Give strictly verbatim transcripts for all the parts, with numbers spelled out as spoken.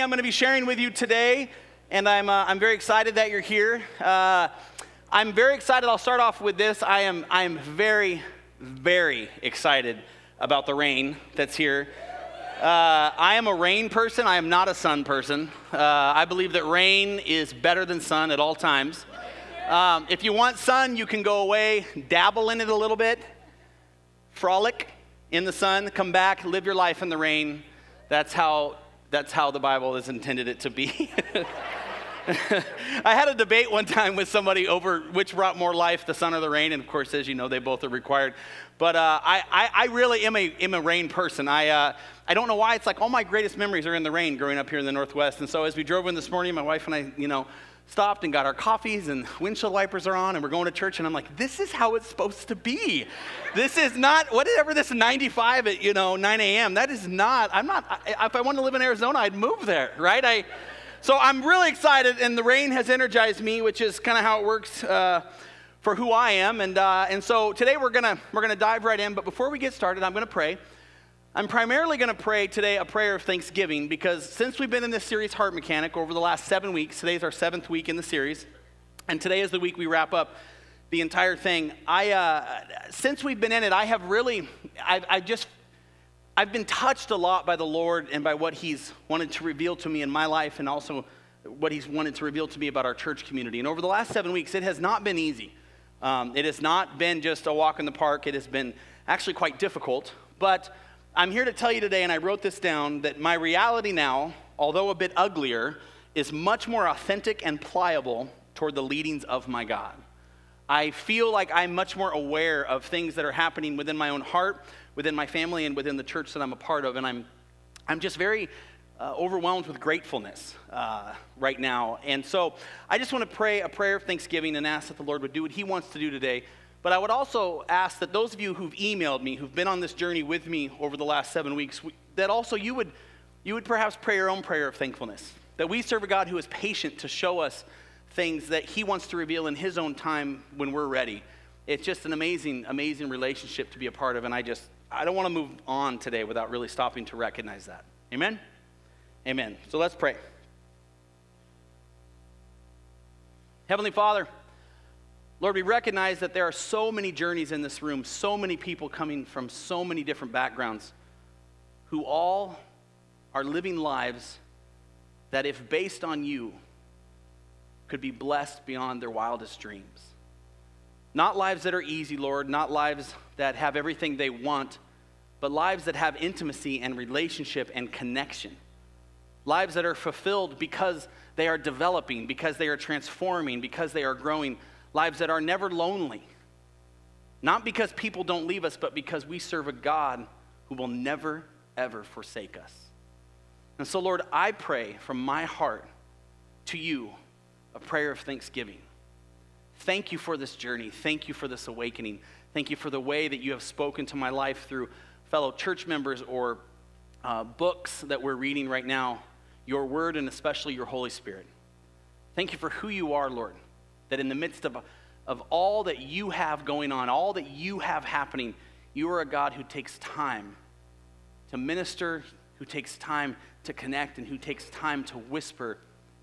I'm going to be sharing with you today, and I'm uh, I'm very excited that you're here. Uh, I'm very excited. I'll start off with this. I am I am very, very excited about the rain that's here. Uh, I am a rain person. I am not a sun person. Uh, I believe that rain is better than sun at all times. Um, if you want sun, you can go away, dabble in it a little bit, frolic in the sun, come back, live your life in the rain. That's how that's how the Bible has intended it to be. I had a debate one time with somebody over which brought more life, the sun or the rain, and of course, as you know, they both are required. But uh, I, I, I really am a, am a rain person. I, uh, I don't know why. It's like all my greatest memories are in the rain growing up here in the Northwest. And so as we drove in this morning, my wife and I, you know, stopped and got our coffees and windshield wipers are on and we're going to church. And I'm like, this is how it's supposed to be. This is not, whatever this ninety-five at, you know, nine a.m., that is not, I'm not, I, if I wanted to live in Arizona, I'd move there, right? I... So I'm really excited, and the rain has energized me, which is kind of how it works uh, for who I am. And uh, and so today we're gonna we're gonna dive right in. But before we get started, I'm gonna pray. I'm primarily gonna pray today a prayer of thanksgiving, because since we've been in this series, Heart Mechanic, over the last seven weeks, today's our seventh week in the series, and today is the week we wrap up the entire thing. I uh, since we've been in it, I have really I've I just. I've been touched a lot by the Lord and by what He's wanted to reveal to me in my life, and also what He's wanted to reveal to me about our church community. And over the last seven weeks, it has not been easy. Um, it has not been just a walk in the park. It has been actually quite difficult. But I'm here to tell you today, and I wrote this down, that my reality now, although a bit uglier, is much more authentic and pliable toward the leadings of my God. I feel like I'm much more aware of things that are happening within my own heart, within my family, and within the church that I'm a part of. And I'm I'm just very uh, overwhelmed with gratefulness uh, right now. And so I just want to pray a prayer of thanksgiving and ask that the Lord would do what He wants to do today. But I would also ask that those of you who've emailed me, who've been on this journey with me over the last seven weeks, that also you would you would perhaps pray your own prayer of thankfulness. That we serve a God who is patient to show us things that He wants to reveal in His own time when we're ready. It's just an amazing, amazing relationship to be a part of, and I just, I don't want to move on today without really stopping to recognize that. Amen? Amen. So let's pray. Heavenly Father, Lord, we recognize that there are so many journeys in this room, so many people coming from so many different backgrounds who all are living lives that, if based on You, could be blessed beyond their wildest dreams. Not lives that are easy, Lord, not lives that have everything they want, but lives that have intimacy and relationship and connection. Lives that are fulfilled because they are developing, because they are transforming, because they are growing. Lives that are never lonely. Not because people don't leave us, but because we serve a God who will never, ever forsake us. And so, Lord, I pray from my heart to You a prayer of thanksgiving. Thank You for this journey. Thank You for this awakening. Thank You for the way that You have spoken to my life through fellow church members or uh, books that we're reading right now, Your Word, and especially Your Holy Spirit. Thank You for who You are, Lord, that in the midst of, of all that You have going on, all that You have happening, You are a God who takes time to minister, who takes time to connect, and who takes time to whisper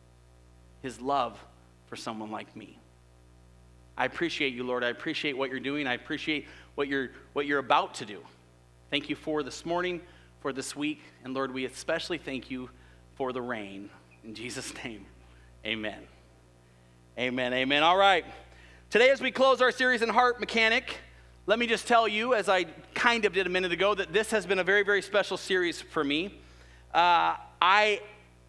His love for someone like me. I appreciate You, Lord. I appreciate what You're doing. I appreciate what you're what you're about to do. Thank You for this morning, for this week, and Lord, we especially thank You for the rain. In Jesus' name, amen. Amen, amen. All right. Today, as we close our series in Heart Mechanic, let me just tell you, as I kind of did a minute ago, that this has been a very, very special series for me. Uh, I,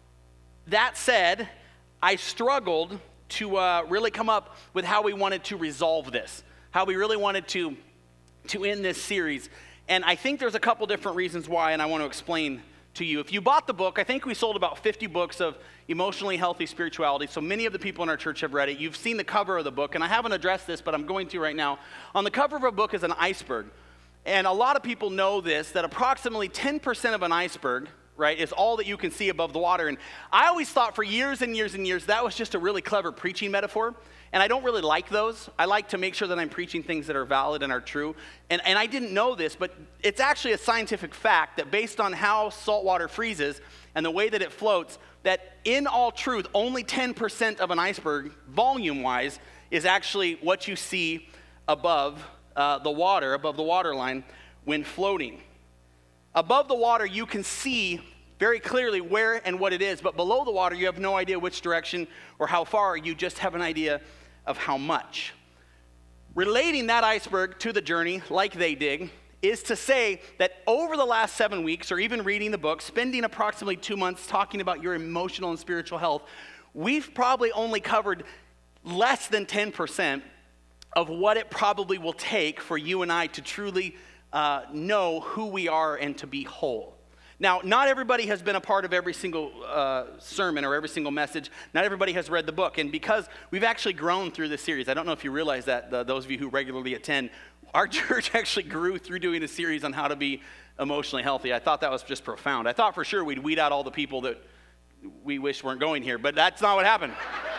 that said, I struggled to uh, really come up with how we wanted to resolve this, how we really wanted to, to end this series. And I think there's a couple different reasons why, and I want to explain to you. If you bought the book, I think we sold about fifty books of emotionally healthy spirituality, so many of the people in our church have read it. You've seen the cover of the book, and I haven't addressed this, but I'm going to right now. On the cover of a book is an iceberg. And a lot of people know this, that approximately ten percent of an iceberg right, is all that you can see above the water. And I always thought for years and years and years that was just a really clever preaching metaphor. And I don't really like those. I like to make sure that I'm preaching things that are valid and are true. And, and I didn't know this, but it's actually a scientific fact that based on how salt water freezes and the way that it floats, that in all truth, only ten percent of an iceberg, volume-wise, is actually what you see above uh, the water, above the waterline when floating. Above the water, you can see very clearly where and what it is, but below the water, you have no idea which direction or how far. You just have an idea of how much. Relating that iceberg to the journey, like they did, is to say that over the last seven weeks, or even reading the book, spending approximately two months talking about your emotional and spiritual health, we've probably only covered less than ten percent of what it probably will take for you and I to truly uh, know who we are and to be whole. Now, not everybody has been a part of every single uh, sermon or every single message. Not everybody has read the book. And because we've actually grown through this series, I don't know if you realize that, the, those of you who regularly attend, our church actually grew through doing a series on how to be emotionally healthy. I thought that was just profound. I thought for sure we'd weed out all the people that we wish weren't going here, but that's not what happened.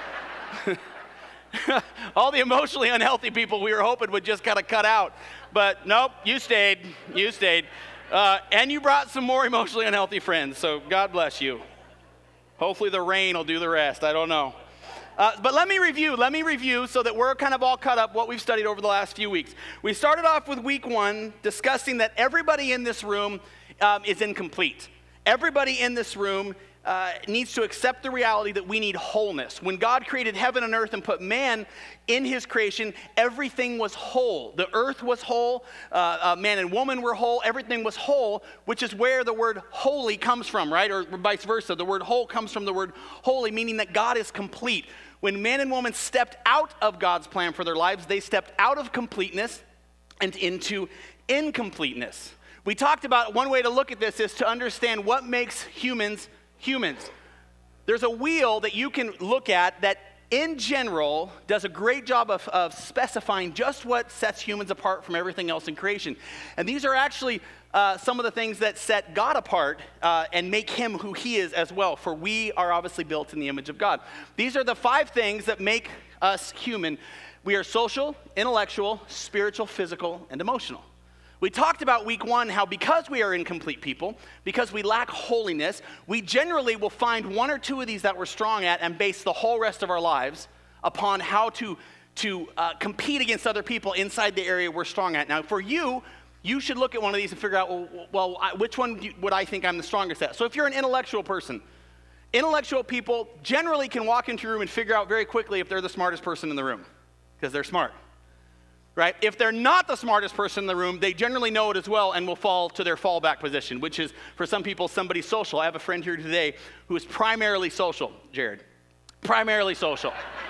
All the emotionally unhealthy people we were hoping would just kind of cut out. But nope, you stayed. You stayed. Uh, and you brought some more emotionally unhealthy friends, so God bless you. Hopefully the rain will do the rest. I don't know. Uh, but let me review. Let me review so that we're kind of all caught up what we've studied over the last few weeks. We started off with week one discussing that everybody in this room um, is incomplete. Everybody in this room uh, needs to accept the reality that we need wholeness. When God created heaven and earth and put man in his creation, everything was whole. The earth was whole, uh, uh, man and woman were whole, everything was whole, which is where the word holy comes from, right? Or vice versa. The word whole comes from the word holy, meaning that God is complete. When man and woman stepped out of God's plan for their lives, they stepped out of completeness and into incompleteness. We talked about one way to look at this is to understand what makes humans humans. There's a wheel that you can look at that in general does a great job of, of specifying just what sets humans apart from everything else in creation. And these are actually uh, some of the things that set God apart uh, and make him who he is as well, for we are obviously built in the image of God. These are the five things that make us human. We are social, intellectual, spiritual, physical, and emotional. We talked about week one how because we are incomplete people, because we lack holiness, we generally will find one or two of these that we're strong at and base the whole rest of our lives upon how to, to uh, compete against other people inside the area we're strong at. Now, for you, you should look at one of these and figure out, well, well I, which one do you, would I think I'm the strongest at? So if you're an intellectual person, intellectual people generally can walk into a room and figure out very quickly if they're the smartest person in the room, because they're smart. Right? If they're not the smartest person in the room, they generally know it as well and will fall to their fallback position, which is, for some people, somebody social. I have a friend here today who is primarily social, Jared. Primarily social.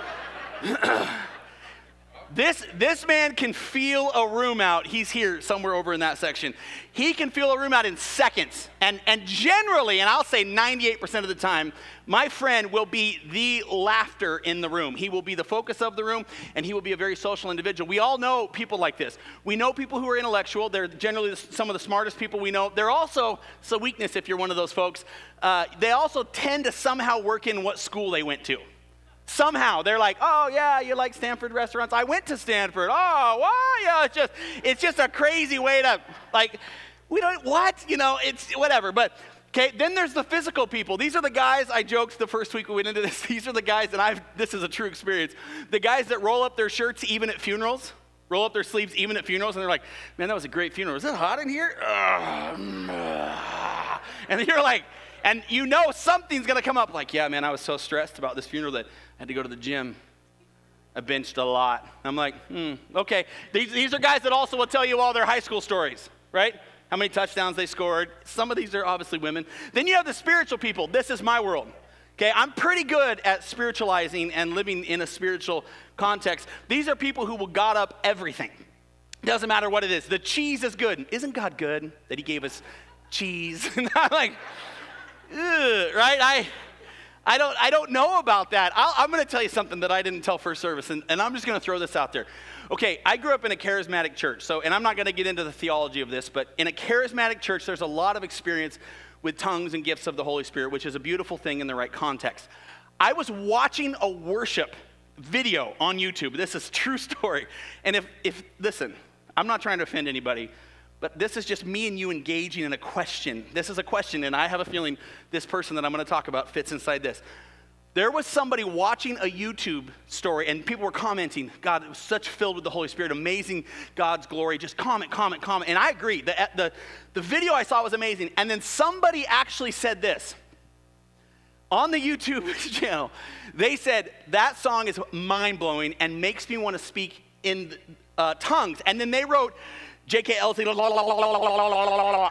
This, this man can feel a room out. He's here somewhere over in that section. He can feel a room out in seconds. And, and generally, and I'll say ninety-eight percent of the time, my friend will be the laughter in the room. He will be the focus of the room, and he will be a very social individual. We all know people like this. We know people who are intellectual. They're generally some of the smartest people we know. They're also, it's a weakness if you're one of those folks, uh, they also tend to somehow work in what school they went to. Somehow they're like, oh yeah, you like Stanford restaurants? I went to Stanford. Oh, why? Yeah, it's just, it's just a crazy way to, like, we don't, what? You know, it's whatever. But, okay, then there's the physical people. These are the guys, I joked the first week we went into this, these are the guys, and I've, this is a true experience, the guys that roll up their shirts even at funerals, roll up their sleeves even at funerals, and they're like, man, that was a great funeral. Is it hot in here? And you're like, and you know something's going to come up, like, yeah, man, I was so stressed about this funeral that I had to go to the gym. I benched a lot. I'm like, hmm, okay. These, these are guys that also will tell you all their high school stories, right? How many touchdowns they scored. Some of these are obviously women. Then you have the spiritual people. This is my world. Okay, I'm pretty good at spiritualizing and living in a spiritual context. These are people who will God up everything. Doesn't matter what it is. The cheese is good. Isn't God good that he gave us cheese? And I'm like, ugh, right? I... I don't I don't know about that. I'll, I'm going to tell you something that I didn't tell first service, and, and I'm just going to throw this out there. Okay, I grew up in a charismatic church, so, and I'm not going to get into the theology of this, but in a charismatic church, there's a lot of experience with tongues and gifts of the Holy Spirit, which is a beautiful thing in the right context. I was watching a worship video on YouTube. This is a true story. And if, if listen, I'm not trying to offend anybody, but this is just me and you engaging in a question. This is a question, and I have a feeling this person that I'm going to talk about fits inside this. There was somebody watching a YouTube story, and people were commenting, God, it was such filled with the Holy Spirit, amazing God's glory, just comment, comment, comment. And I agree, the, the, the video I saw was amazing. And then somebody actually said this. On the YouTube channel, they said, that song is mind-blowing and makes me want to speak in uh, tongues. And then they wrote, J K L C, and I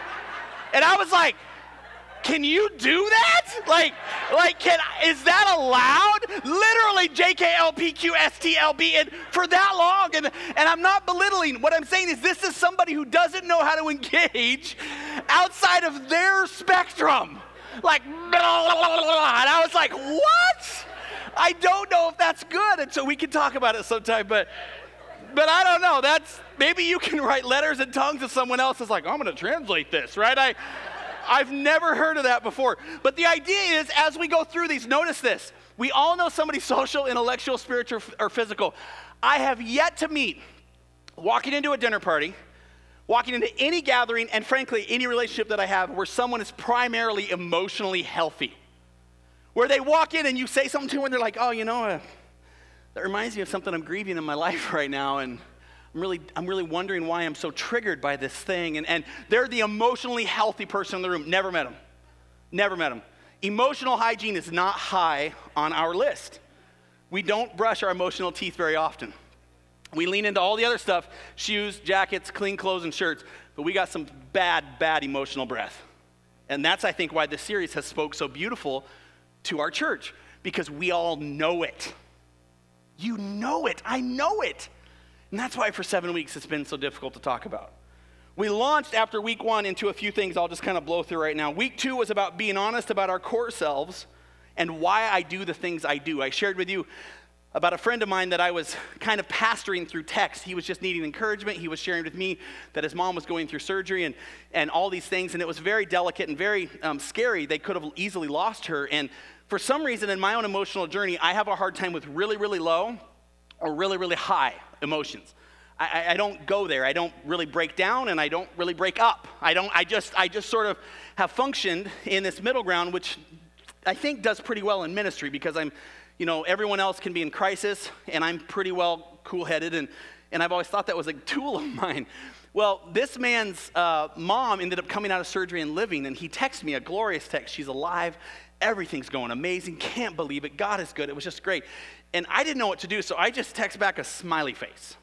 was like, can you do that? Like, like, can is that allowed? Literally J K L P Q S T L B and for that long. And, and I'm not belittling. What I'm saying is this is somebody who doesn't know how to engage outside of their spectrum. Like, and I was like, what? I don't know if that's good. And so we can talk about it sometime, but But I don't know. That's maybe you can write letters in tongues and someone else is like, I'm going to translate this, right? I, I've never heard of that before. But the idea is, as we go through these, notice this. We all know somebody social, intellectual, spiritual, or physical. I have yet to meet, walking into a dinner party, walking into any gathering, and frankly, any relationship that I have where someone is primarily emotionally healthy. Where they walk in and you say something to them and they're like, oh, you know, uh, that reminds me of something I'm grieving in my life right now, and I'm really, I'm really wondering why I'm so triggered by this thing. And, and they're the emotionally healthy person in the room. Never met them. Never met them. Emotional hygiene is not high on our list. We don't brush our emotional teeth very often. We lean into all the other stuff, shoes, jackets, clean clothes, and shirts, but we got some bad, bad emotional breath. And that's, I think, why this series has spoke so beautiful to our church, because we all know it. You know it. I know it. And that's why for seven weeks it's been so difficult to talk about. We launched after week one into a few things I'll just kind of blow through right now. Week two was about being honest about our core selves and why I do the things I do. I shared with you about a friend of mine that I was kind of pastoring through text. He was just needing encouragement. He was sharing with me that his mom was going through surgery and, and all these things. And it was very delicate and very um, scary. They could have easily lost her. And for some reason in my own emotional journey, I have a hard time with really, really low or really, really high emotions. I, I don't go there. I don't really break down and I don't really break up. I don't, I just, I just sort of have functioned in this middle ground, which I think does pretty well in ministry because I'm, you know, everyone else can be in crisis and I'm pretty well cool-headed and, and I've always thought that was a tool of mine. Well, this man's uh, mom ended up coming out of surgery and living, and he texted me a glorious text. She's alive. Everything's going amazing. Can't believe it. God is good. It was just great. And I didn't know what to do, so I just text back a smiley face.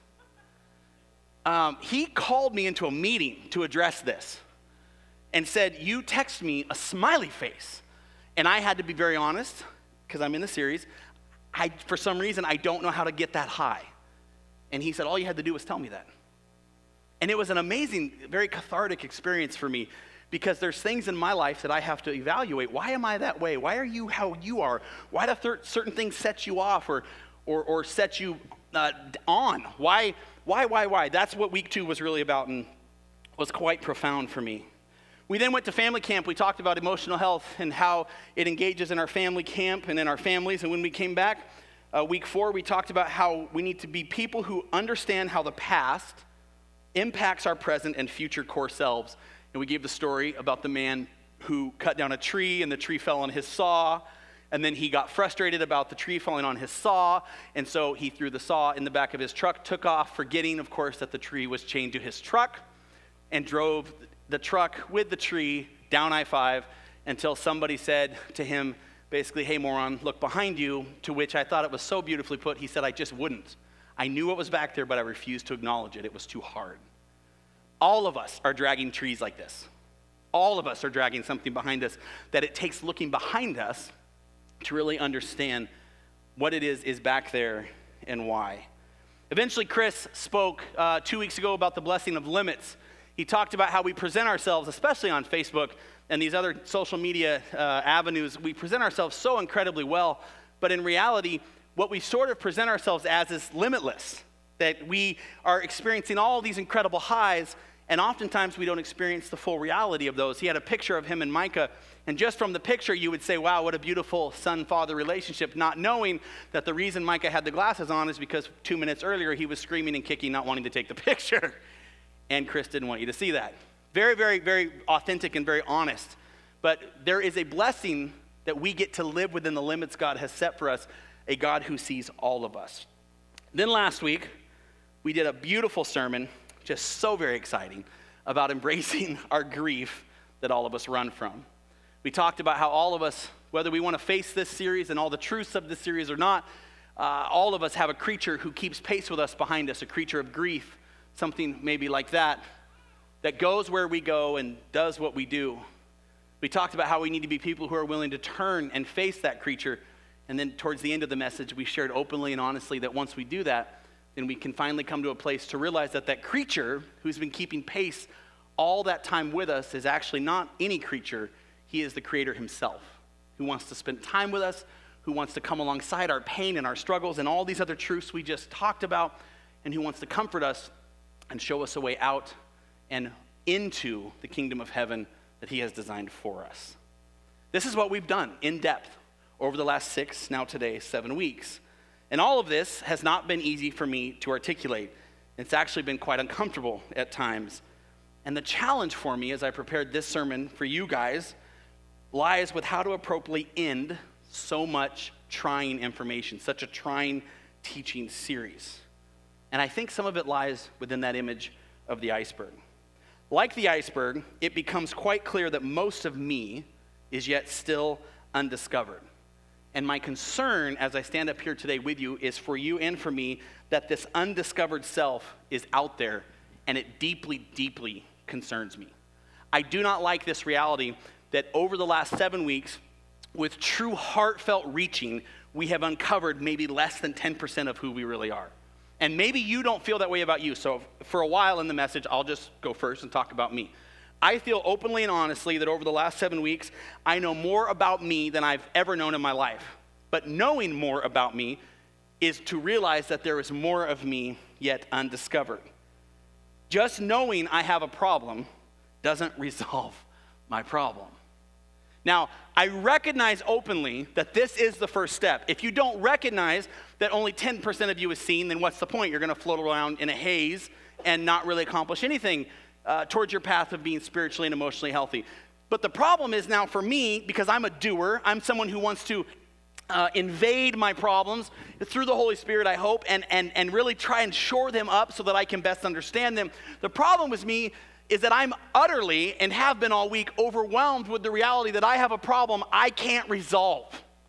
Um, he called me into a meeting to address this and said, you text me a smiley face. And I had to be very honest, because I'm in the series. I, for some reason, I don't know how to get that high. And he said, all you had to do was tell me that. And it was an amazing, very cathartic experience for me because there's things in my life that I have to evaluate. Why am I that way? Why are you how you are? Why do thir- certain things set you off or or, or set you uh, on? Why, why, why, why? That's what week two was really about and was quite profound for me. We then went to family camp. We talked about emotional health and how it engages in our family camp and in our families. And when we came back, uh, week four, we talked about how we need to be people who understand how the past impacts our present and future core selves. And we gave the story about the man who cut down a tree and the tree fell on his saw. And then he got frustrated about the tree falling on his saw. And so he threw the saw in the back of his truck, took off, forgetting, of course, that the tree was chained to his truck, and drove the truck with the tree down I five until somebody said to him, basically, hey, moron, look behind you, to which I thought it was so beautifully put. He said, I just wouldn't. I knew what was back there, but I refused to acknowledge it. It was too hard. All of us are dragging trees like this. All of us are dragging something behind us that it takes looking behind us to really understand what it is is back there and why. Eventually, Chris spoke uh, two weeks ago about the blessing of limits. He talked about how we present ourselves, especially on Facebook and these other social media uh, avenues. We present ourselves so incredibly well, but in reality, what we sort of present ourselves as is limitless, that we are experiencing all these incredible highs, And oftentimes we don't experience the full reality of those. He had a picture of him and Micah, and just from the picture you would say, wow, what a beautiful son-father relationship, not knowing that the reason Micah had the glasses on is because two minutes earlier he was screaming and kicking, not wanting to take the picture. And Chris didn't want you to see that. Very, very, very authentic and very honest. But there is a blessing that we get to live within the limits God has set for us, a God who sees all of us. Then last week, we did a beautiful sermon, just so very exciting, about embracing our grief that all of us run from. We talked about how all of us, whether we want to face this series and all the truths of this series or not, uh, all of us have a creature who keeps pace with us behind us, a creature of grief, something maybe like that, that goes where we go and does what we do. We talked about how we need to be people who are willing to turn and face that creature. And then towards the end of the message, we shared openly and honestly that once we do that, then we can finally come to a place to realize that that creature who's been keeping pace all that time with us is actually not any creature. He is the Creator himself, who wants to spend time with us, who wants to come alongside our pain and our struggles and all these other truths we just talked about, and who wants to comfort us and show us a way out and into the kingdom of heaven that he has designed for us. This is what we've done in depth over the last six, now today, seven weeks. And all of this has not been easy for me to articulate. It's actually been quite uncomfortable at times. And the challenge for me as I prepared this sermon for you guys lies with how to appropriately end so much trying information, such a trying teaching series. And I think some of it lies within that image of the iceberg. Like the iceberg, it becomes quite clear that most of me is yet still undiscovered. And my concern as I stand up here today with you is for you and for me that this undiscovered self is out there and it deeply, deeply concerns me. I do not like this reality that over the last seven weeks, with true heartfelt reaching, we have uncovered maybe less than ten percent of who we really are. And maybe you don't feel that way about you. So for a while in the message, I'll just go first and talk about me. I feel openly and honestly that over the last seven weeks, I know more about me than I've ever known in my life. But knowing more about me is to realize that there is more of me yet undiscovered. Just knowing I have a problem doesn't resolve my problem. Now, I recognize openly that this is the first step. If you don't recognize that only ten percent of you is seen, then what's the point? You're going to float around in a haze and not really accomplish anything uh, towards your path of being spiritually and emotionally healthy. But the problem is now for me, because I'm a doer, I'm someone who wants to uh, invade my problems through the Holy Spirit, I hope, and, and, and really try and shore them up so that I can best understand them. The problem with me is that I'm utterly, and have been all week, overwhelmed with the reality that I have a problem I can't resolve.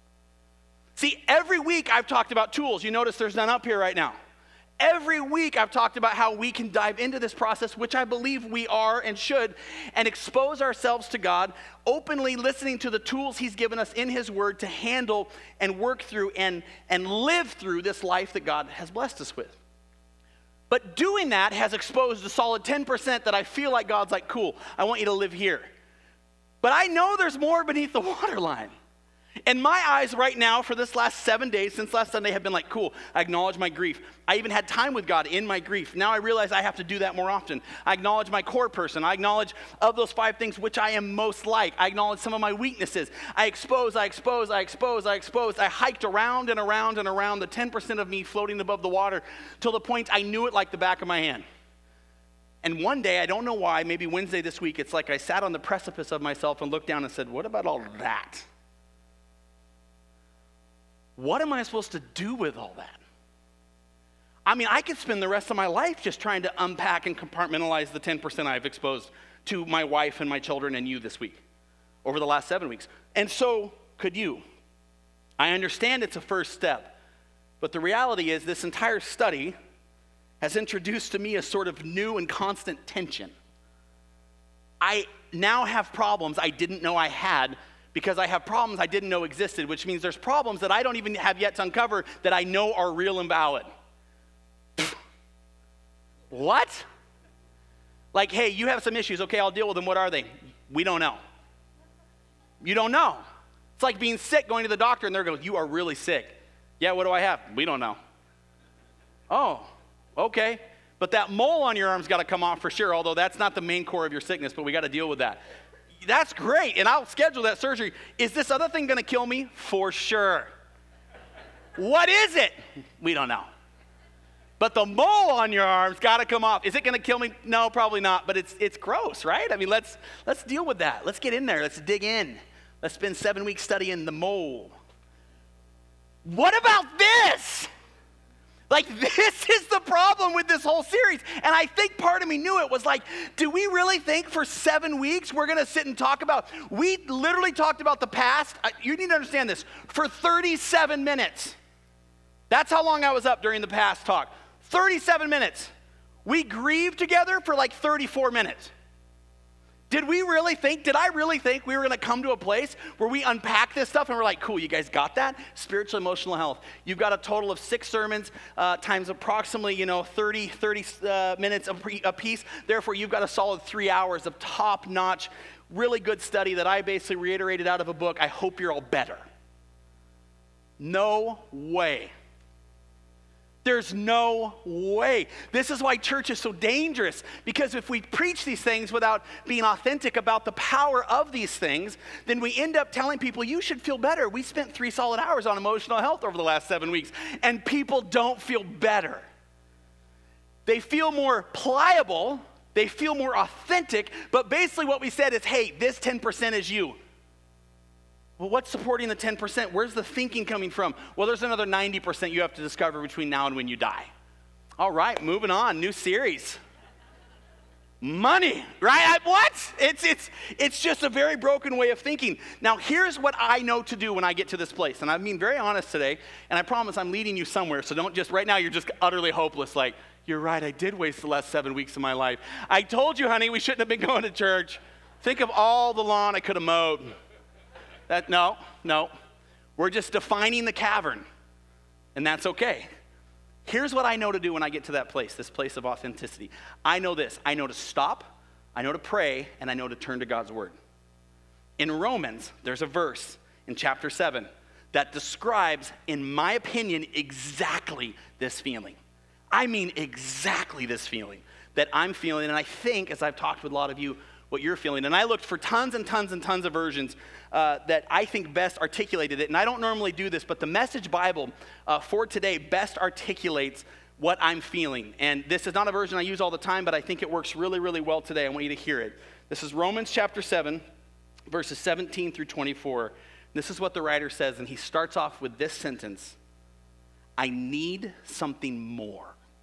See, every week I've talked about tools. You notice there's none up here right now. Every week I've talked about how we can dive into this process, which I believe we are and should, and expose ourselves to God, openly listening to the tools he's given us in his word to handle and work through and, and live through this life that God has blessed us with. But doing that has exposed a solid ten percent that I feel like God's like, cool, I want you to live here. But I know there's more beneath the waterline. And my eyes right now for this last seven days, since last Sunday, have been like, cool, I acknowledge my grief. I even had time with God in my grief. Now I realize I have to do that more often. I acknowledge my core person. I acknowledge of those five things which I am most like. I acknowledge some of my weaknesses. I expose, I expose, I expose, I expose. I hiked around and around and around the ten percent of me floating above the water till the point I knew it like the back of my hand. And one day, I don't know why, maybe Wednesday this week, it's like I sat on the precipice of myself and looked down and said, what about all that? What am I supposed to do with all that? I mean, I could spend the rest of my life just trying to unpack and compartmentalize the ten percent I've exposed to my wife and my children and you this week, over the last seven weeks. And so could you. I understand it's a first step, but the reality is this entire study has introduced to me a sort of new and constant tension. I now have problems I didn't know I had because I have problems I didn't know existed, which means there's problems that I don't even have yet to uncover that I know are real and valid. What? Like, hey, you have some issues. Okay, I'll deal with them. What are they? We don't know. You don't know. It's like being sick, going to the doctor, and they're going, you are really sick. Yeah, what do I have? We don't know. Oh, okay. But that mole on your arm's got to come off for sure, although that's not the main core of your sickness, but we got to deal with that. That's great, and I'll schedule that surgery. Is this other thing going to kill me? For sure. What is it? We don't know. But the mole on your arm's got to come off. Is it going to kill me? No, probably not, but it's it's gross, right? I mean, let's let's deal with that. Let's get in there. Let's dig in. Let's spend seven weeks studying the mole. What about this? Like, this is the problem with this whole series. And I think part of me knew it was like, do we really think for seven weeks we're going to sit and talk about, we literally talked about the past. You need to understand this. For thirty-seven minutes. That's how long I was up during the past talk. thirty-seven minutes. We grieved together for like thirty-four minutes. Did we really think, did I really think we were going to come to a place where we unpack this stuff and we're like, cool, you guys got that? Spiritual, emotional health. You've got a total of six sermons uh, times approximately, you know, thirty, thirty uh, minutes a, pre- a piece. Therefore, you've got a solid three hours of top-notch, really good study that I basically reiterated out of a book. I hope you're all better. No way. There's no way. This is why church is so dangerous, because if we preach these things without being authentic about the power of these things, then we end up telling people, you should feel better. We spent three solid hours on emotional health over the last seven weeks, and people don't feel better. They feel more pliable, they feel more authentic, but basically what we said is, hey, this ten percent is you. Well, what's supporting the ten percent? Where's the thinking coming from? Well, there's another ninety percent you have to discover between now and when you die. All right, moving on, new series. Money, right? I, what? It's, it's, it's just a very broken way of thinking. Now, here's what I know to do when I get to this place. And I'm being very honest today, and I promise I'm leading you somewhere. So don't just, right now you're just utterly hopeless, like, you're right, I did waste the last seven weeks of my life. I told you, honey, we shouldn't have been going to church. Think of all the lawn I could have mowed. That, no, no. We're just defining the cavern, and that's okay. Here's what I know to do when I get to that place, this place of authenticity. I know this. I know to stop, I know to pray, and I know to turn to God's word. In Romans, there's a verse in chapter seven that describes, in my opinion, exactly this feeling. I mean exactly this feeling that I'm feeling, and I think, as I've talked with a lot of you, what you're feeling. And I looked for tons and tons and tons of versions uh, that I think best articulated it. And I don't normally do this, but the Message Bible uh, for today best articulates what I'm feeling. And this is not a version I use all the time, but I think it works really, really well today. I want you to hear it. This is Romans chapter seven, verses seventeen through twenty-four. This is what the writer says, and he starts off with this sentence: I need something more.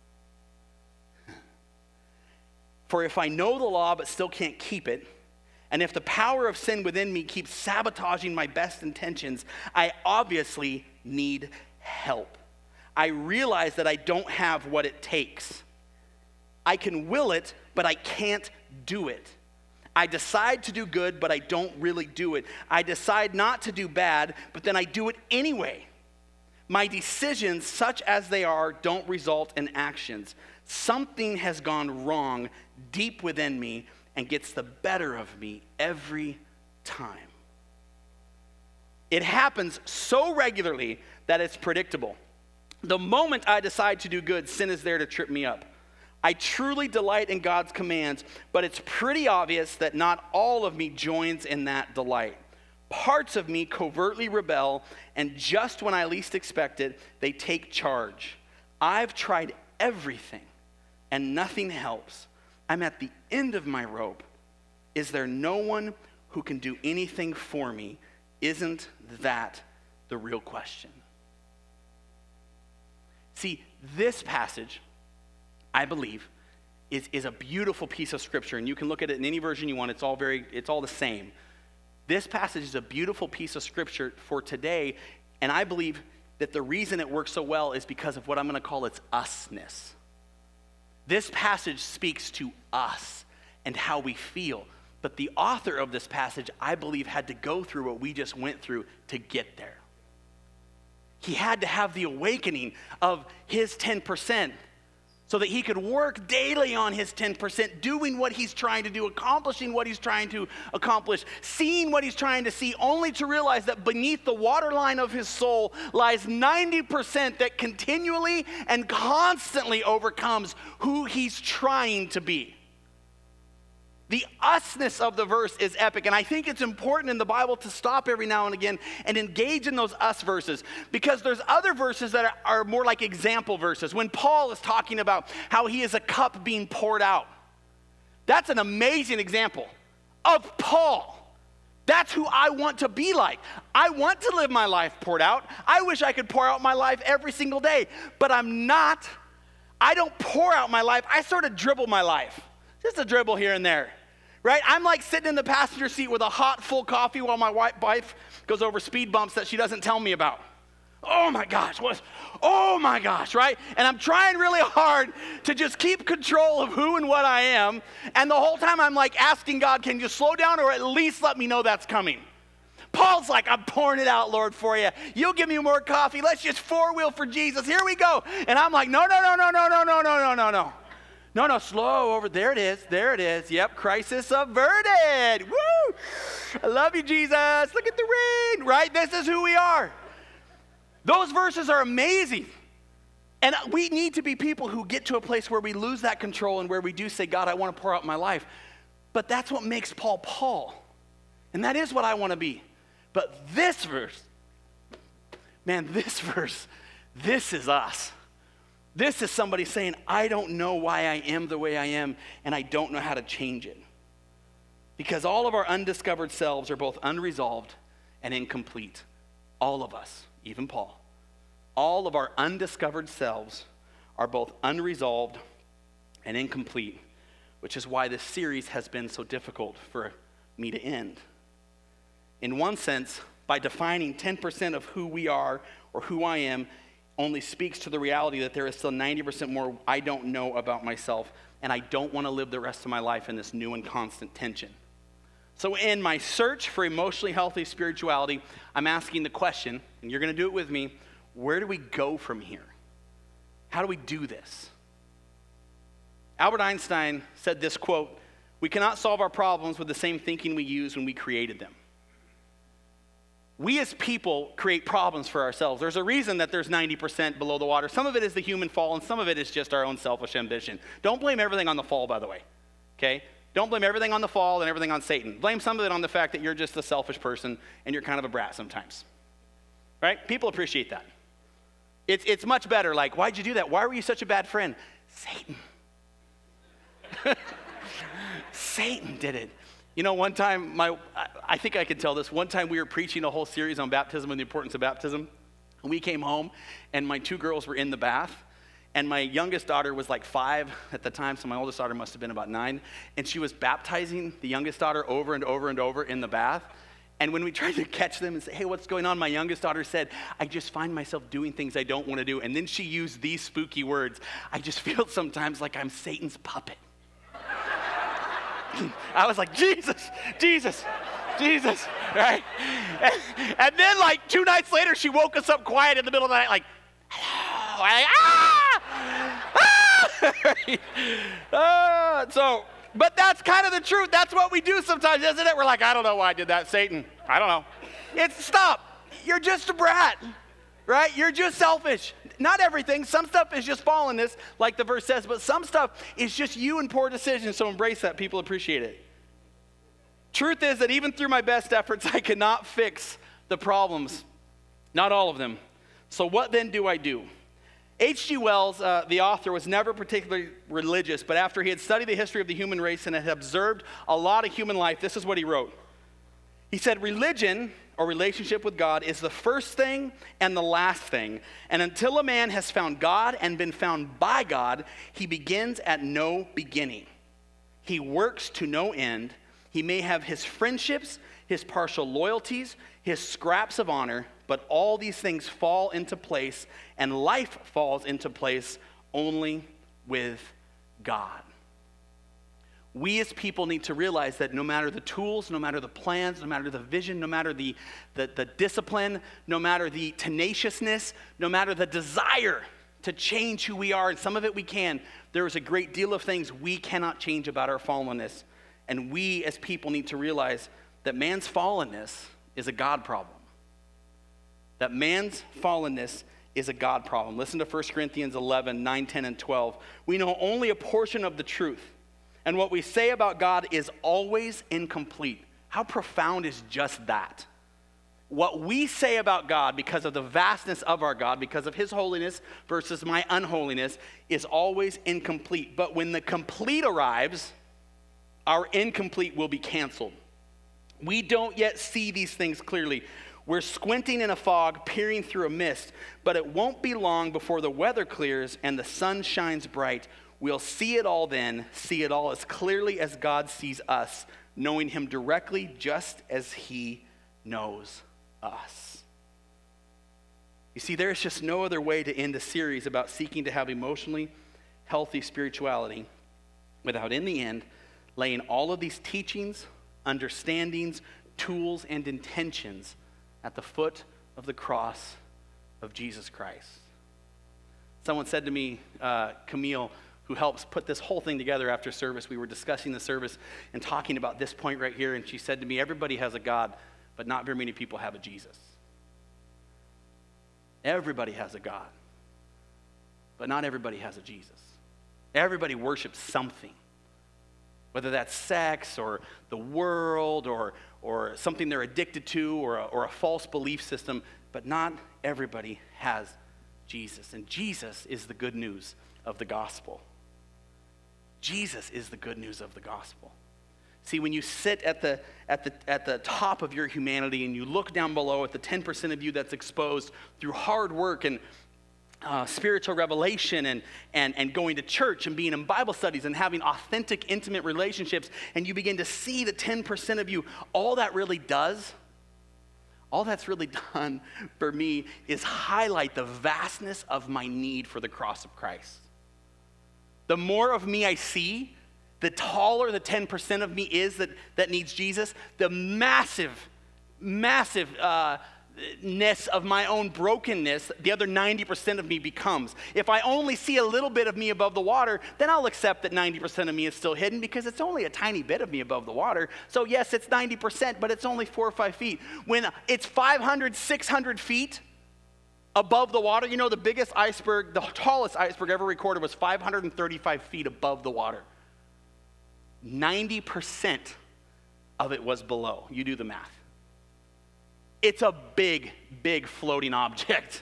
For if I know the law but still can't keep it, and if the power of sin within me keeps sabotaging my best intentions, I obviously need help. I realize that I don't have what it takes. I can will it, but I can't do it. I decide to do good, but I don't really do it. I decide not to do bad, but then I do it anyway. My decisions, such as they are, don't result in actions. Something has gone wrong deep within me and gets the better of me every time. It happens so regularly that it's predictable. The moment I decide to do good, sin is there to trip me up. I truly delight in God's commands, but it's pretty obvious that not all of me joins in that delight. Parts of me covertly rebel, and just when I least expect it, they take charge. I've tried everything, and nothing helps. I'm at the end of my rope. Is there no one who can do anything for me? Isn't that the real question? See, this passage, I believe, is, is a beautiful piece of scripture, and you can look at it in any version you want. It's all very, it's all the same. This passage is a beautiful piece of scripture for today, and I believe that the reason it works so well is because of what I'm going to call its usness. This passage speaks to us and how we feel. But the author of this passage, I believe, had to go through what we just went through to get there. He had to have the awakening of his ten percent so that he could work daily on his ten percent, doing what he's trying to do, accomplishing what he's trying to accomplish, seeing what he's trying to see, only to realize that beneath the waterline of his soul lies ninety percent that continually and constantly overcomes who he's trying to be. The usness of the verse is epic, and I think it's important in the Bible to stop every now and again and engage in those us verses, because there's other verses that are, are more like example verses. When Paul is talking about how he is a cup being poured out, that's an amazing example of Paul. That's who I want to be like. I want to live my life poured out. I wish I could pour out my life every single day, but I'm not. I don't pour out my life. I sort of dribble my life. Just a dribble here and there, right? I'm like sitting in the passenger seat with a hot, full coffee while my wife goes over speed bumps that she doesn't tell me about. Oh my gosh, what? Oh my gosh, right? And I'm trying really hard to just keep control of who and what I am. And the whole time I'm like asking God, can you slow down or at least let me know that's coming? Paul's like, I'm pouring it out, Lord, for you. You'll give me more coffee. Let's just four-wheel for Jesus. Here we go. And I'm like, no, no, no, no, no, no, no, no, no, no, no. No, no, slow over. There it is. There it is. Yep, crisis averted. Woo! I love you, Jesus. Look at the rain, right? This is who we are. Those verses are amazing. And we need to be people who get to a place where we lose that control and where we do say, God, I want to pour out my life. But that's what makes Paul Paul. And that is what I want to be. But this verse, man, this verse, this is us. This is somebody saying, I don't know why I am the way I am, and I don't know how to change it. Because all of our undiscovered selves are both unresolved and incomplete. All of us, even Paul. All of our undiscovered selves are both unresolved and incomplete, which is why this series has been so difficult for me to end. In one sense, by defining ten percent of who we are or who I am, only speaks to the reality that there is still ninety percent more I don't know about myself, and I don't want to live the rest of my life in this new and constant tension. So in my search for emotionally healthy spirituality, I'm asking the question, and you're going to do it with me, where do we go from here? How do we do this? Albert Einstein said this quote, "We cannot solve our problems with the same thinking we used when we created them." We as people create problems for ourselves. There's a reason that there's ninety percent below the water. Some of it is the human fall, and some of it is just our own selfish ambition. Don't blame everything on the fall, by the way, okay? Don't blame everything on the fall and everything on Satan. Blame some of it on the fact that you're just a selfish person and you're kind of a brat sometimes, right? People appreciate that. It's, it's much better, like, why'd you do that? Why were you such a bad friend? Satan. Satan did it. You know, one time, my I think I could tell this. One time we were preaching a whole series on baptism and the importance of baptism. And we came home, and my two girls were in the bath. And my youngest daughter was like five at the time, so my oldest daughter must have been about nine. And she was baptizing the youngest daughter over and over and over in the bath. And when we tried to catch them and say, hey, what's going on? My youngest daughter said, I just find myself doing things I don't want to do. And then she used these spooky words. I just feel sometimes like I'm Satan's puppet. I was like, Jesus, Jesus, Jesus, right? And, and then like two nights later, she woke us up quiet in the middle of the night, like, hello, I'm like, ah, ah. uh, so, but that's kind of the truth. That's what we do sometimes, isn't it? We're like, I don't know why I did that, Satan. I don't know. It's, stop. You're just a brat, right? You're just selfish. Not everything. Some stuff is just fallenness, like the verse says, but some stuff is just you and poor decisions, so embrace that. People appreciate it. Truth is that even through my best efforts, I cannot fix the problems. Not all of them. So what then do I do? H G Wells, uh, the author, was never particularly religious, but after he had studied the history of the human race and had observed a lot of human life, this is what he wrote. He said, religion, or relationship with God, is the first thing and the last thing. And until a man has found God and been found by God, he begins at no beginning. He works to no end. He may have his friendships, his partial loyalties, his scraps of honor, but all these things fall into place, and life falls into place only with God. We as people need to realize that no matter the tools, no matter the plans, no matter the vision, no matter the, the, the discipline, no matter the tenaciousness, no matter the desire to change who we are, and some of it we can. There is a great deal of things we cannot change about our fallenness, and we as people need to realize that man's fallenness is a God problem. That man's fallenness is a God problem. Listen to First Corinthians eleven, nine, ten, and twelve. We know only a portion of the truth, and what we say about God is always incomplete. How profound is just that? What we say about God, because of the vastness of our God, because of his holiness versus my unholiness, is always incomplete. But when the complete arrives, our incomplete will be canceled. We don't yet see these things clearly. We're squinting in a fog, peering through a mist, but it won't be long before the weather clears and the sun shines bright. We'll see it all then, see it all as clearly as God sees us, knowing him directly just as he knows us. You see, there's just no other way to end a series about seeking to have emotionally healthy spirituality without, in the end, laying all of these teachings, understandings, tools, and intentions at the foot of the cross of Jesus Christ. Someone said to me, uh, Camille, who helps put this whole thing together after service, we were discussing the service and talking about this point right here, and she said to me, everybody has a God, but not very many people have a Jesus. Everybody has a God, but not everybody has a Jesus. Everybody worships something, whether that's sex or the world or, or something they're addicted to or a, or a false belief system, but not everybody has Jesus. And Jesus is the good news of the gospel. Jesus is the good news of the gospel. See, when you sit at the, at the, at the top of your humanity and you look down below at the ten percent of you that's exposed through hard work and uh, spiritual revelation and, and, and going to church and being in Bible studies and having authentic, intimate relationships, and you begin to see the ten percent of you, all that really does, all that's really done for me is highlight the vastness of my need for the cross of Christ. The more of me I see, the taller the ten percent of me is that, that needs Jesus, the massive, massive uh, ness of my own brokenness, the other ninety percent of me becomes. If I only see a little bit of me above the water, then I'll accept that ninety percent of me is still hidden because it's only a tiny bit of me above the water. So yes, it's ninety percent, but it's only four or five feet. When it's five hundred, six hundred feet above the water, you know, the biggest iceberg, the tallest iceberg ever recorded was five hundred thirty-five feet above the water. ninety percent of it was below. You do the math. It's a big, big floating object.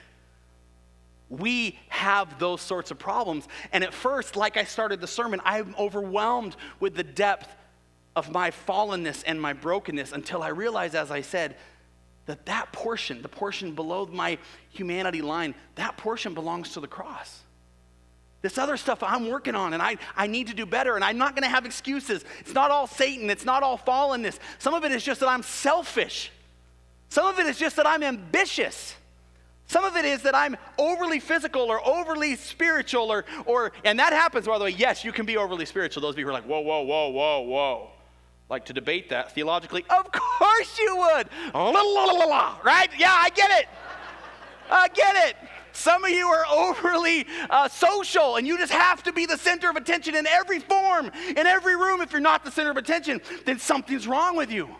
We have those sorts of problems. And at first, like I started the sermon, I'm overwhelmed with the depth of my fallenness and my brokenness until I realized, as I said, that that portion, the portion below my humanity line, that portion belongs to the cross. This other stuff I'm working on, and I, I need to do better, and I'm not going to have excuses. It's not all Satan. It's not all fallenness. Some of it is just that I'm selfish. Some of it is just that I'm ambitious. Some of it is that I'm overly physical or overly spiritual, or, or and that happens, by the way. Yes, you can be overly spiritual. Those of you who are like, whoa, whoa, whoa, whoa, whoa. Like to debate that theologically. Of course you would. Right? Yeah, I get it. I get it. Some of you are overly uh, social, and you just have to be the center of attention in every form, in every room. If you're not the center of attention, then something's wrong with you.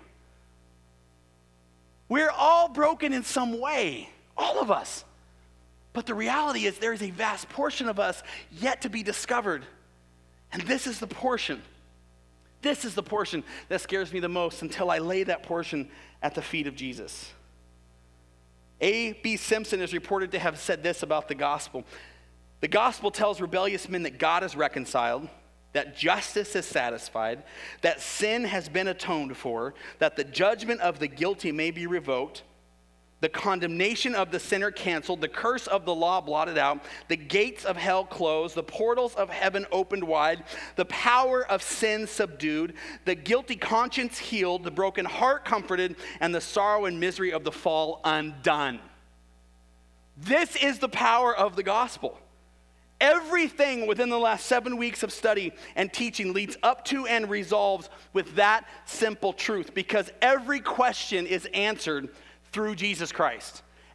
We're all broken in some way, all of us. But the reality is there is a vast portion of us yet to be discovered. And this is the portion. This is the portion that scares me the most until I lay that portion at the feet of Jesus. A B Simpson is reported to have said this about the gospel. The gospel tells rebellious men that God is reconciled, that justice is satisfied, that sin has been atoned for, that the judgment of the guilty may be revoked, the condemnation of the sinner canceled, the curse of the law blotted out, the gates of hell closed, the portals of heaven opened wide, the power of sin subdued, the guilty conscience healed, the broken heart comforted, and the sorrow and misery of the fall undone. This is the power of the gospel. Everything within the last seven weeks of study and teaching leads up to and resolves with that simple truth, because every question is answered through Jesus Christ.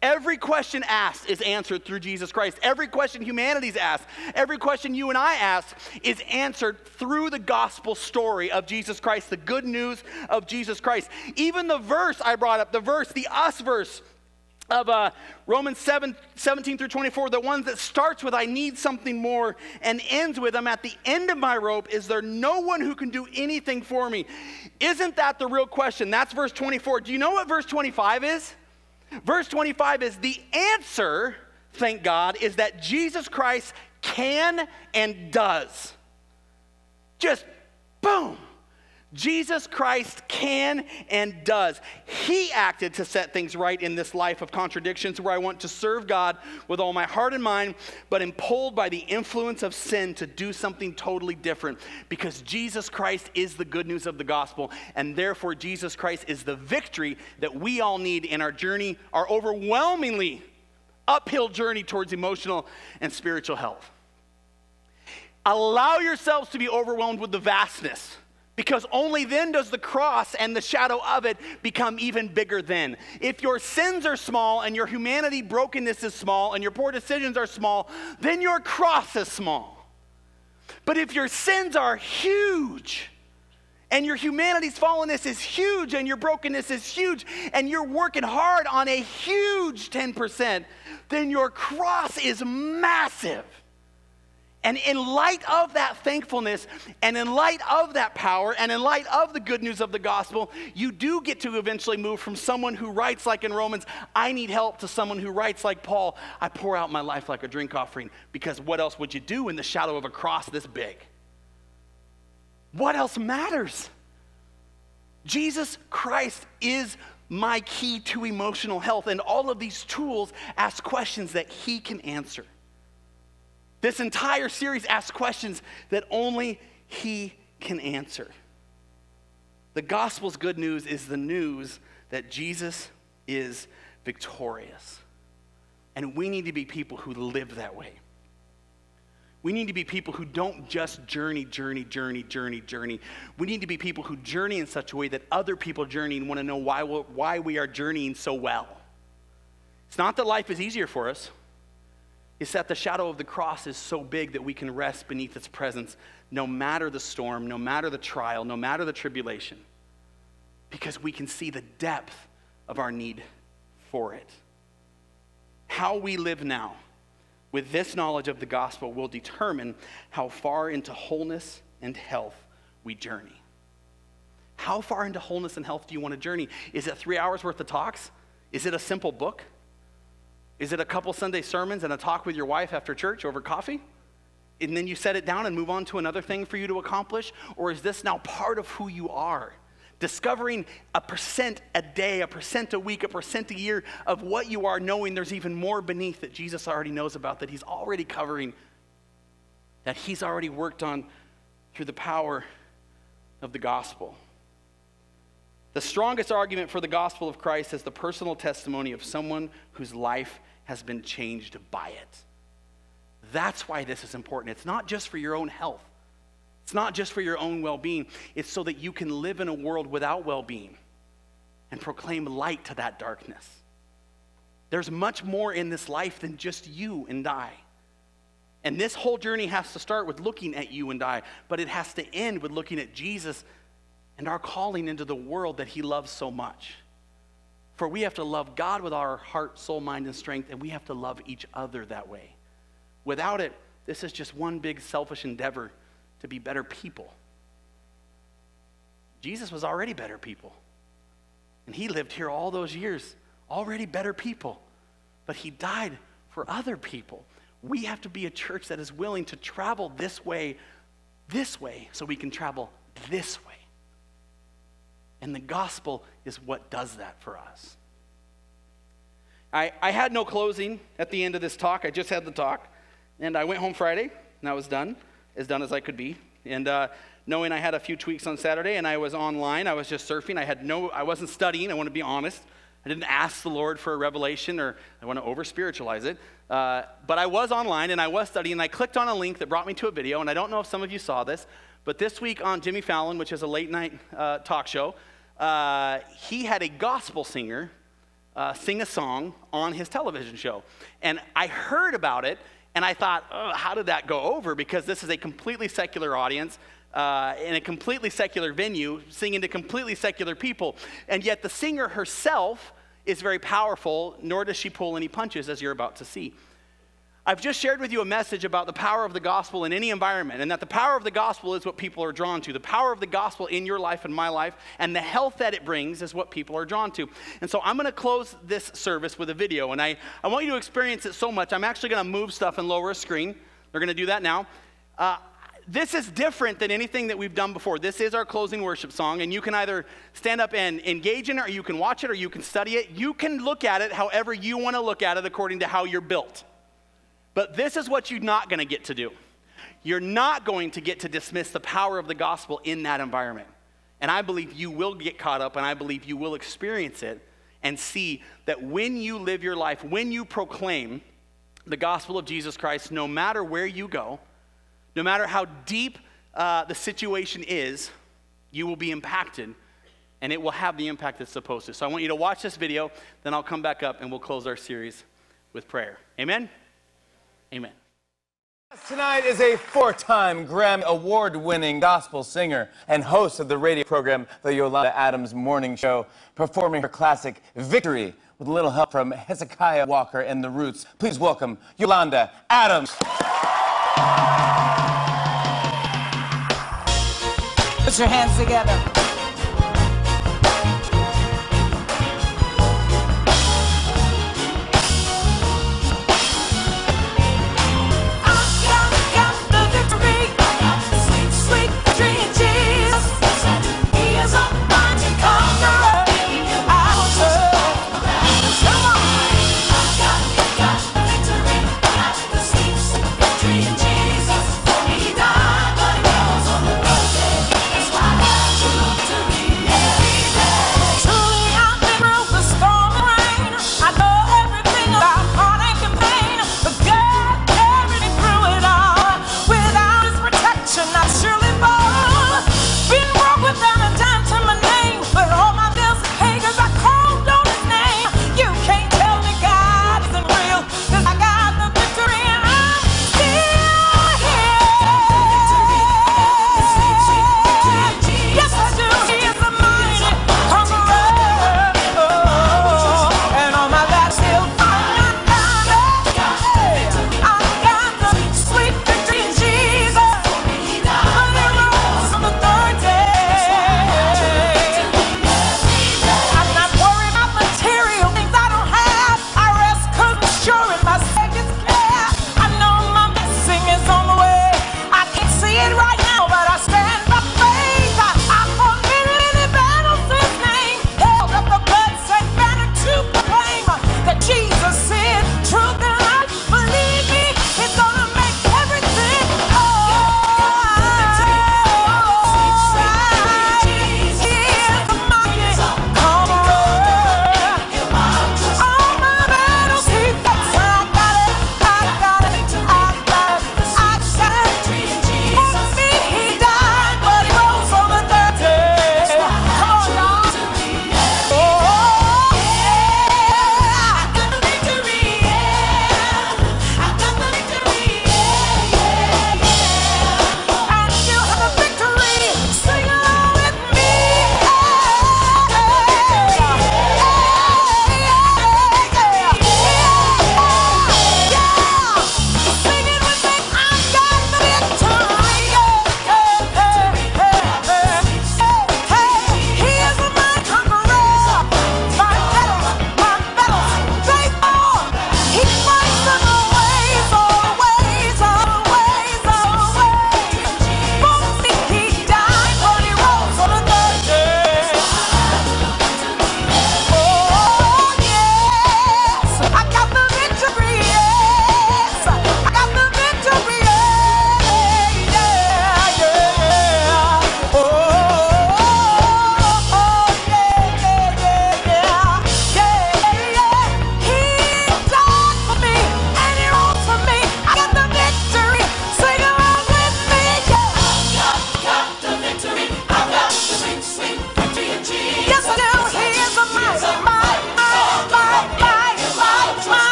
Every question asked is answered through Jesus Christ. Every question humanity's asked, every question you and I ask is answered through the gospel story of Jesus Christ, the good news of Jesus Christ. Even the verse I brought up, the verse, the us verse of uh, Romans seven, seventeen through twenty-four, the one that starts with, I need something more, and ends with, I'm at the end of my rope. Is there no one who can do anything for me? Isn't that the real question? That's verse twenty-four. Do you know what verse twenty-five is? Verse twenty-five is the answer, thank God, is that Jesus Christ can and does. Just boom. Jesus Christ can and does. He acted to set things right in this life of contradictions where I want to serve God with all my heart and mind, but am pulled by the influence of sin to do something totally different, because Jesus Christ is the good news of the gospel, and therefore Jesus Christ is the victory that we all need in our journey, our overwhelmingly uphill journey towards emotional and spiritual health. Allow yourselves to be overwhelmed with the vastness, because only then does the cross and the shadow of it become even bigger then. If your sins are small and your humanity brokenness is small and your poor decisions are small, then your cross is small. But if your sins are huge and your humanity's fallenness is huge and your brokenness is huge and you're working hard on a huge ten percent, then your cross is massive. And in light of that thankfulness, and in light of that power, and in light of the good news of the gospel, you do get to eventually move from someone who writes like in Romans, I need help, to someone who writes like Paul, I pour out my life like a drink offering. Because what else would you do in the shadow of a cross this big? What else matters? Jesus Christ is my key to emotional health, and all of these tools ask questions that he can answer. This entire series asks questions that only he can answer. The gospel's good news is the news that Jesus is victorious. And we need to be people who live that way. We need to be people who don't just journey, journey, journey, journey, journey. We need to be people who journey in such a way that other people journeying want to know why, why we are journeying so well. It's not that life is easier for us. It's that the shadow of the cross is so big that we can rest beneath its presence no matter the storm, no matter the trial, no matter the tribulation, because we can see the depth of our need for it. How we live now with this knowledge of the gospel will determine how far into wholeness and health we journey. How far into wholeness and health do you want to journey? Is it three hours worth of talks? Is it a simple book? Is it a couple Sunday sermons and a talk with your wife after church over coffee? And then you set it down and move on to another thing for you to accomplish? Or is this now part of who you are? Discovering a percent a day, a percent a week, a percent a year of what you are, knowing there's even more beneath that Jesus already knows about, that he's already covering, that he's already worked on through the power of the gospel. The strongest argument for the gospel of Christ is the personal testimony of someone whose life has been changed by it. That's why this is important. It's not just for your own health. It's not just for your own well-being. It's so that you can live in a world without well-being and proclaim light to that darkness. There's much more in this life than just you and I. And this whole journey has to start with looking at you and I, but it has to end with looking at Jesus and our calling into the world that he loves so much. For we have to love God with our heart, soul, mind, and strength, and we have to love each other that way. Without it, this is just one big selfish endeavor to be better people. Jesus was already better people. And he lived here all those years, already better people. But he died for other people. We have to be a church that is willing to travel this way, this way, so we can travel this way. And the gospel is what does that for us. I, I had no closing at the end of this talk. I just had the talk. And I went home Friday, and I was done, as done as I could be. And uh, knowing I had a few tweaks on Saturday, and I was online, I was just surfing. I had no, I wasn't studying, I want to be honest. I didn't ask the Lord for a revelation, or I want to over-spiritualize it. Uh, but I was online, and I was studying, and I clicked on a link that brought me to a video, and I don't know if some of you saw this, but this week on Jimmy Fallon, which is a late-night uh, talk show, uh, he had a gospel singer uh, sing a song on his television show. And I heard about it, and I thought, oh, how did that go over? Because this is a completely secular audience uh, in a completely secular venue, singing to completely secular people. And yet the singer herself is very powerful, nor does she pull any punches, as you're about to see. I've just shared with you a message about the power of the gospel in any environment, and that the power of the gospel is what people are drawn to. The power of the gospel in your life and my life, and the health that it brings is what people are drawn to. And so I'm going to close this service with a video, and I, I want you to experience it so much. I'm actually going to move stuff and lower a screen. They're going to do that now. Uh, this is different than anything that we've done before. This is our closing worship song, and you can either stand up and engage in it, or you can watch it, or you can study it. You can look at it however you want to look at it according to how you're built. But this is what you're not going to get to do. You're not going to get to dismiss the power of the gospel in that environment. And I believe you will get caught up, and I believe you will experience it and see that when you live your life, when you proclaim the gospel of Jesus Christ, no matter where you go, no matter how deep uh, the situation is, you will be impacted, and it will have the impact it's supposed to. So I want you to watch this video, then I'll come back up and we'll close our series with prayer. Amen? Amen. Tonight is a four-time Grammy Award-winning gospel singer and host of the radio program The Yolanda Adams Morning Show, performing her classic Victory with a little help from Hezekiah Walker and the Roots. Please welcome Yolanda Adams. Put your hands together. Jesus, he died, but he rose on the third day. That's why I got you.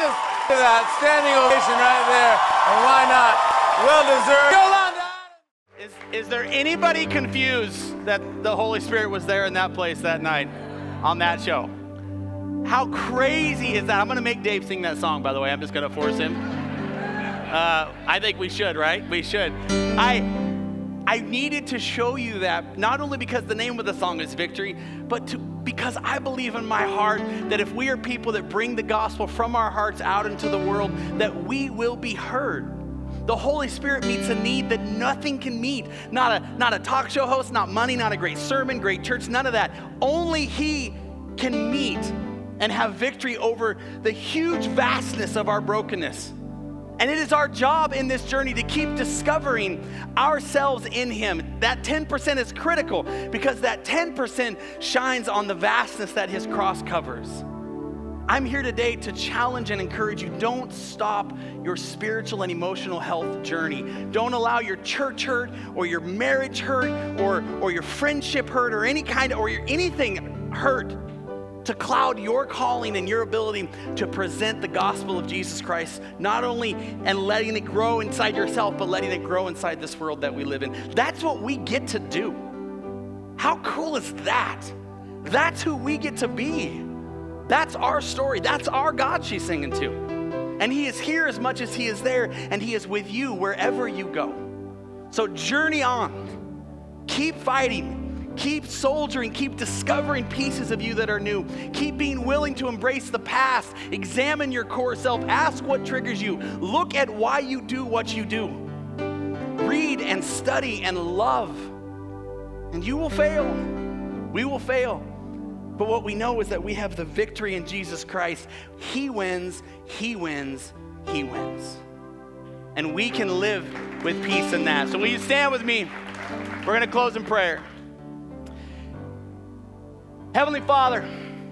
just do that standing ovation right there, and why not? Well deserved. Yolanda Adams. Is, is there anybody confused that the Holy Spirit was there in that place that night on that show? How crazy is that? I'm going to make Dave sing that song, by the way. I'm just going to force him. Uh, I think we should, right? We should. I I needed to show you that, not only because the name of the song is Victory, but to, because I believe in my heart that if we are people that bring the gospel from our hearts out into the world, that we will be heard. The Holy Spirit meets a need that nothing can meet. Not a, not a talk show host, not money, not a great sermon, great church, none of that. Only He can meet and have victory over the huge vastness of our brokenness. And it is our job in this journey to keep discovering ourselves in Him. That ten percent is critical because that ten percent shines on the vastness that His cross covers. I'm here today to challenge and encourage you. Don't stop your spiritual and emotional health journey. Don't allow your church hurt or your marriage hurt or, or your friendship hurt or any kind of, or your anything hurt to cloud your calling and your ability to present the gospel of Jesus Christ, not only and letting it grow inside yourself, but letting it grow inside this world that we live in. That's what we get to do. How cool is that? That's who we get to be. That's our story. That's our God she's singing to. And He is here as much as He is there, and He is with you wherever you go. So journey on. Keep fighting. Keep soldiering, keep discovering pieces of you that are new. Keep being willing to embrace the past. Examine your core self. Ask what triggers you. Look at why you do what you do. Read and study and love. And you will fail. We will fail. But what we know is that we have the victory in Jesus Christ. He wins, He wins, He wins. And we can live with peace in that. So will you stand with me? We're going to close in prayer. Heavenly Father,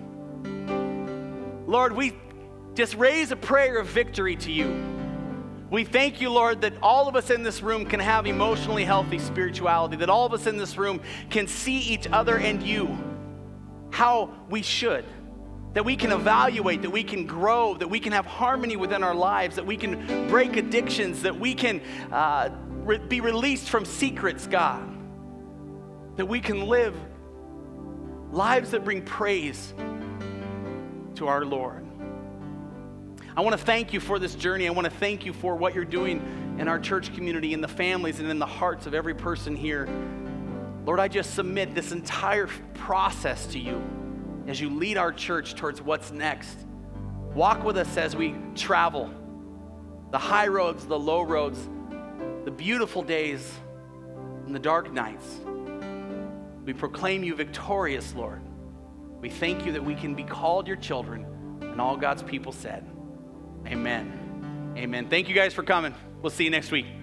Lord, we just raise a prayer of victory to you. We thank you, Lord, that all of us in this room can have emotionally healthy spirituality, that all of us in this room can see each other and you how we should, that we can evaluate, that we can grow, that we can have harmony within our lives, that we can break addictions, that we can uh, re- be released from secrets, God, that we can live lives that bring praise to our Lord. I want to thank you for this journey. I want to thank you for what you're doing in our church community, in the families, and in the hearts of every person here. Lord, I just submit this entire process to you as you lead our church towards what's next. Walk with us as we travel the high roads, the low roads, the beautiful days, and the dark nights. We proclaim you victorious, Lord. We thank you that we can be called your children, and all God's people said, amen. Amen. Thank you guys for coming. We'll see you next week.